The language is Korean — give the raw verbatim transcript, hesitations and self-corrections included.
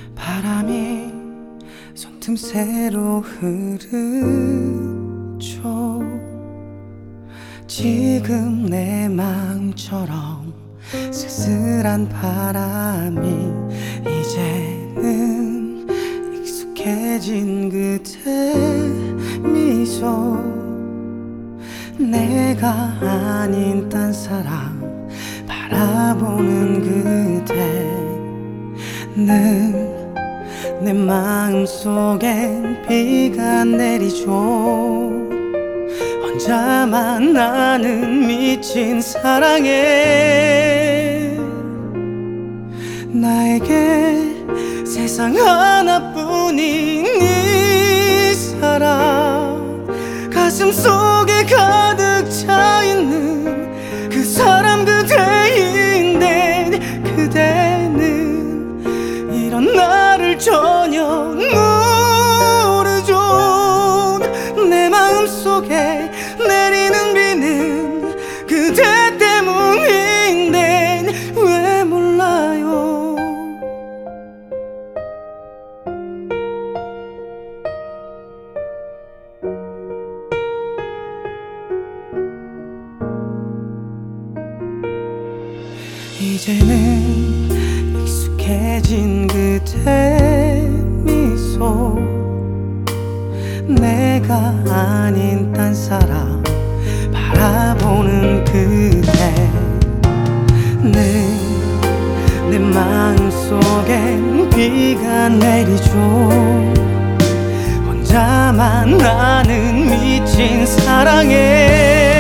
바람이 손틈새로 흐르죠. 지금 내 마음처럼 쓸쓸한 바람이 이제는 익숙해진 그대 미소. 내가 아닌 딴 사람 바라보는 그대는 내 마음속엔 비가 내리죠. 혼자만 나는 미친 사랑에 나에게 세상 하나뿐인 이 사람, 가슴 속에 가득 차있는 그 사람 그대인데 그대는 이런 나를 전혀 모르죠. 내 마음속에 내리는 비는 그대 때문인데 왜 몰라요. 이제는 익숙해진 그대 미소. 내가 아닌 딴 사람 바라보는 그대는 내 마음속엔 비가 내리죠. 혼자만 나는 미친 사랑에